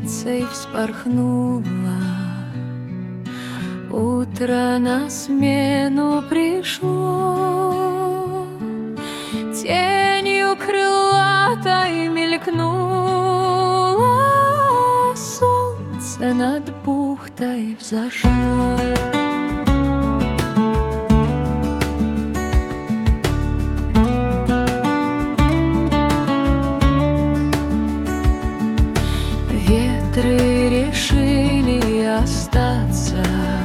птицей вспорхнула. Утро на смену пришло, тенью крылатой мелькнуло, солнце над бухтой взошло. Ветры решили остаться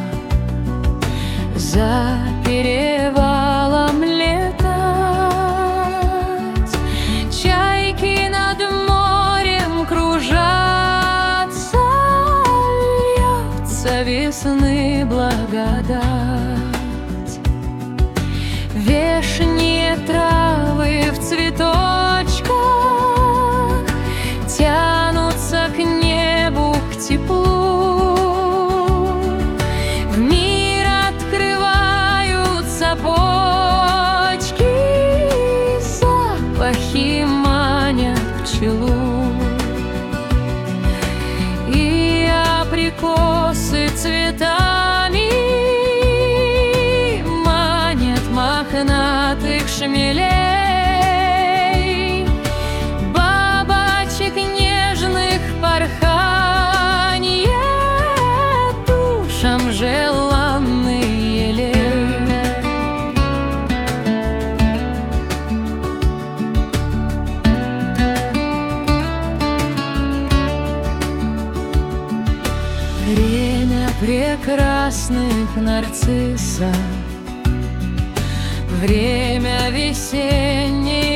за перевалом летать. Чайки над морем кружатся, льется весны благодать. Вешние травы в цветочках тянутся к небу, к теплу. В мир открываются почки, запахи манят пчелу. И абрикосы цветами манят мохнатых шмелей. Бабочек нежных порханье, душам желанный елей. Время прекрасных нарциссов, время весенней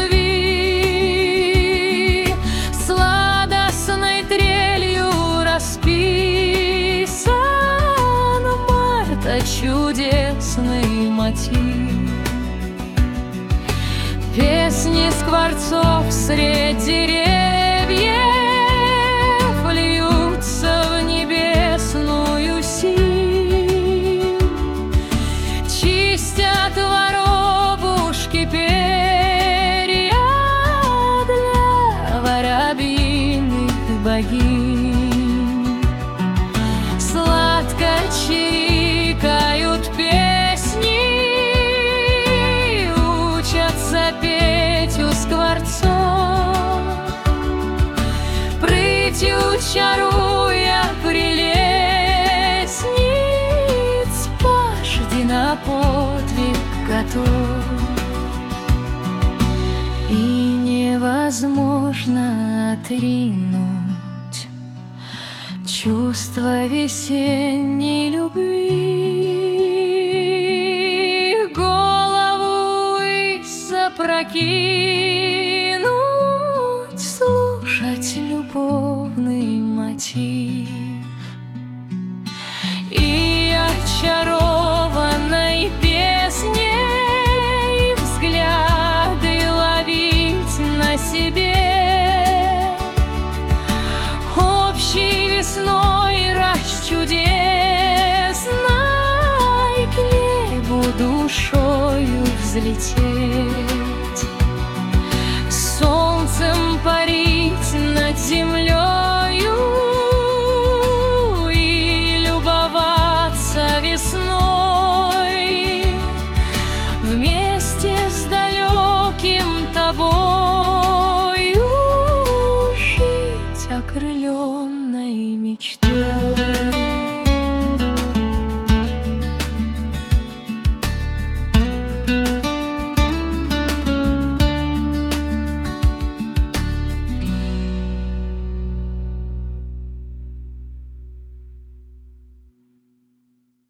любви, сладостной трелью расписан марта чудесный мотив. Песни скворцов средь деревьев льются в небесную синь, чистят воробушки перья для воробьиных богинь. Сладко чирикают песни, учатся петь у скворцов, прытью чаруя прелестниц, пажди на подвиг готов. И невозможно отринуть чувство весенней любви, голову ввысь запрокинуть, слушать любовный мотив. И очарованной песней взгляды ловить на себе, общей весной расчудесной к небу душою взлететь.